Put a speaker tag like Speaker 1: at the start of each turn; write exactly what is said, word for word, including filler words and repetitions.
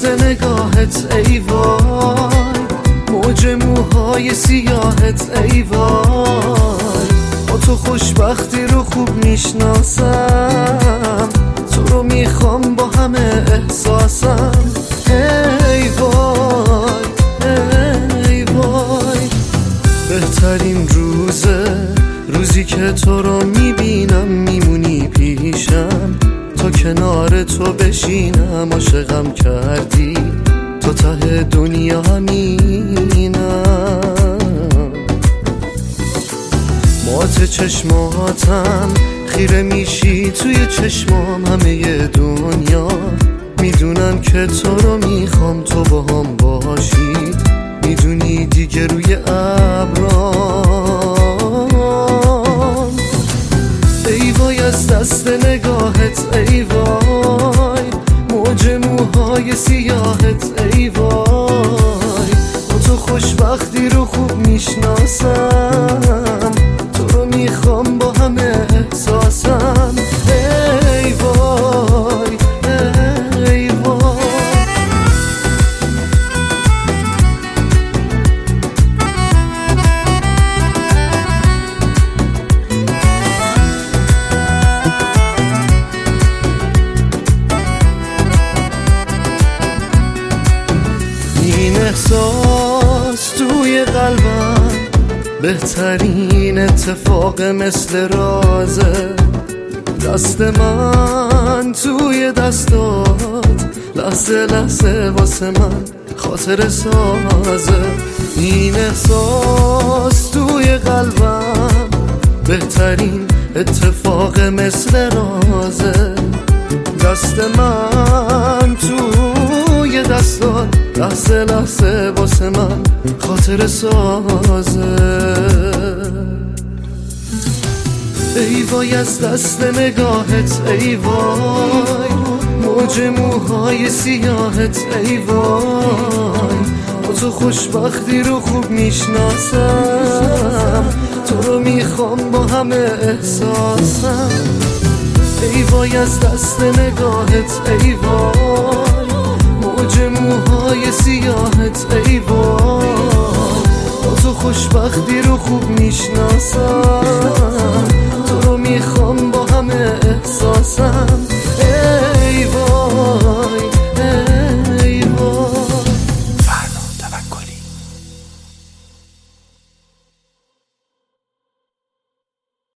Speaker 1: نگاهت ای وای، موج موهای سیاهت ای وای. با تو خوشبختی رو خوب میشناسم، تو رو میخوام با همه احساسم. ای وای ای وای، بهترین روزه روزی که تو رو میبینم، میمونی پیشم تا کنار تو بشینم. عاشقم کردی تو ته دنیا همینم، مات چشماتم خیره میشی توی چشمام. همه دنیا میدونن که تو رو میخوام، تو با هم باشی میدونی دیگه روی ابرام. ای وای از دست نگاهت ای وای، موج موهای سیاهت ای وای. با تو خوشبختی رو خوب میشناسم، تو رو میخوام با همه احساسم. ای وای ای وای. این احساس توی قلبم بهترین اتفاق مثل رازه. دست من توی دستات لحظه لحظه واسه من خاطر سازه. این احساس توی قلبم بهترین اتفاق مثل رازه. دست من توی دستات لحظه لحظه واسه من خاطر سازه. ای وای از دست نگاهت ای وای، موج موهای سیاهت ای وای. با تو خوشبختی رو خوب میشناسم، تو رو میخوام با همه احساسم. ای وای از دست نگاهت ای وای، موج موهای سیاهت ای وای. با تو خوشبختی رو خوب میشناسم، تو رو میخوام با همه احساسم.